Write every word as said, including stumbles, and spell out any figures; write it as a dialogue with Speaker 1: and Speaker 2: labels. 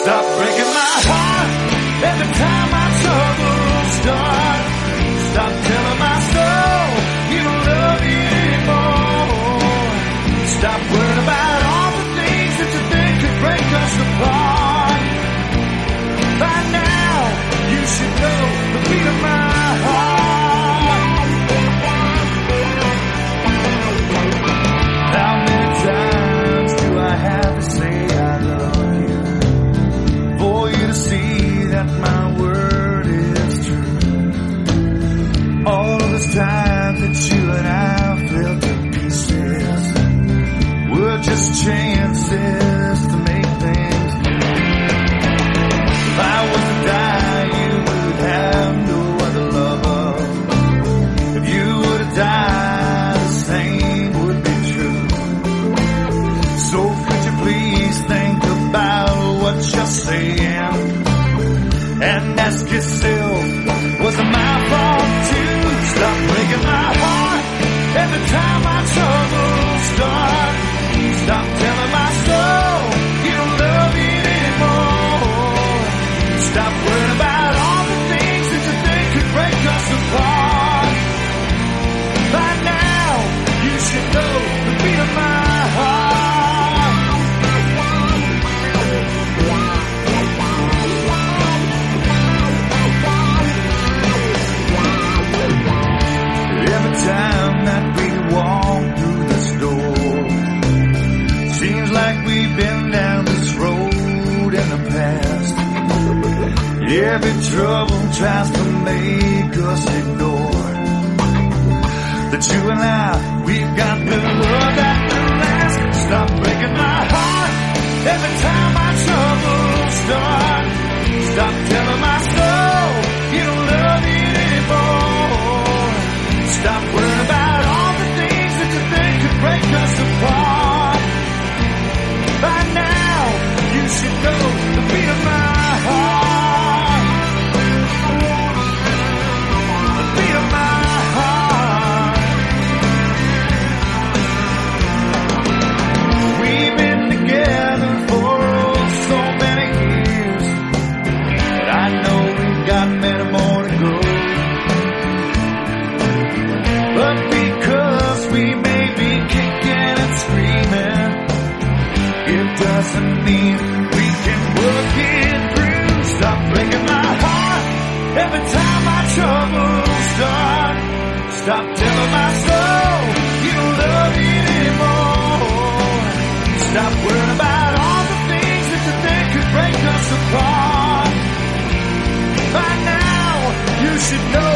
Speaker 1: Stop breaking my heart every time my troubles start. Stop telling my soul you don't love me anymore. Stop worrying about all the things that you think could break us apart. By now, you should know the beat of my heart. How many times do I have to say I love you for you to see that my word is true? All those times that you and I fell to pieces were just chances to make things new. If I was to die, you would have no other lover. If you were to die, the same would be true. So could you please think about what you're saying and ask yourself, was it my fault too? Stop breaking my heart every time my troubles start. Stop telling my soul you don't love me anymore. Stop worrying about all the things that you think could break us apart. By now, you should know the beat of my heart. Every time that we walk through this door, seems like we've been down this road in the past. Every trouble tries to make us ignore that you and I, we've got the love that will last. Stop breaking my heart every time my troubles start. Stop telling my soul you don't love me anymore. Stop worrying about all the things that you think could break us apart. By now, you should know the beat of my heart. The beat of my heart. We've been together for so many years, but I know we've got many more to go. But because we may be kicking and screaming, it doesn't mean we can work it through. Stop breaking my heart every time my troubles start. Stop telling my soul you don't love me anymore. Stop worrying about all the things that you think could break us apart. By now, you should know